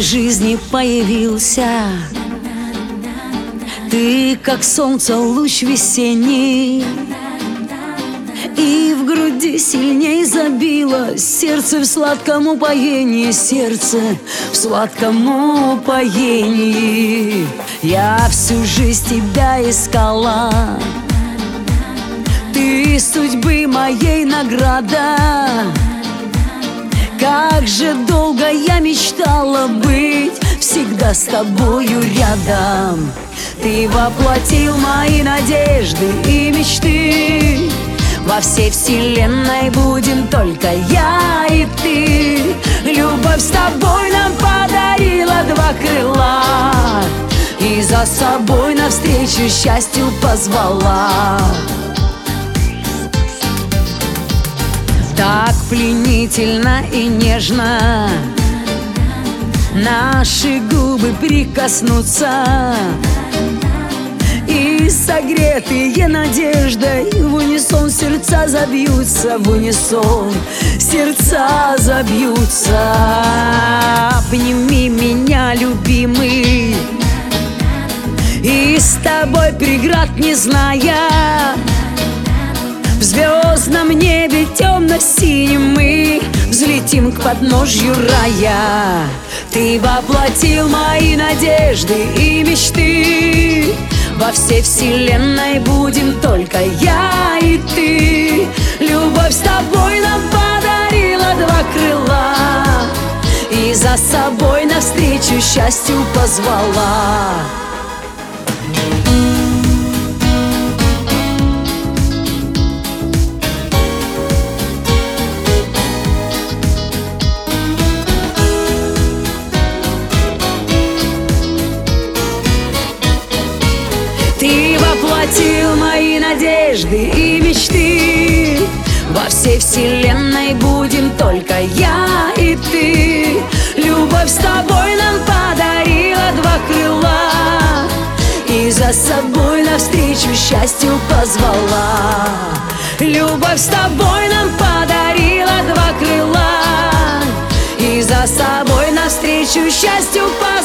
жизни появился. Ты, как солнце, луч весенний, и в груди сильней забилось сердце в сладком упоении, сердце в сладком упоении. Я всю жизнь тебя искала, ты судьбы моей награда. Как же долго я мечтала быть всегда с тобою рядом. Ты воплотил мои надежды и мечты. Во всей вселенной будем только я и ты. Любовь с тобой нам подарила два крыла, и за собой навстречу счастью позвала. Так пленительно и нежно наши губы прикоснутся, и согретые надеждой в унисон сердца забьются, в унисон сердца забьются. Обними меня, любимый, и с тобой преград не зная, в звездном небе темно-синим мы взлетим к подножью рая. Ты воплотил мои надежды и мечты. Во всей вселенной будем только я и ты. Любовь с тобой нам подарила два крыла, и за собой навстречу счастью позвала. Ты воплотил мои надежды и мечты. Во всей вселенной будем только я и ты. Любовь с тобой нам подарила два крыла, и за собой навстречу счастью позвала. Любовь с тобой нам подарила два крыла, и за собой навстречу счастью позвала.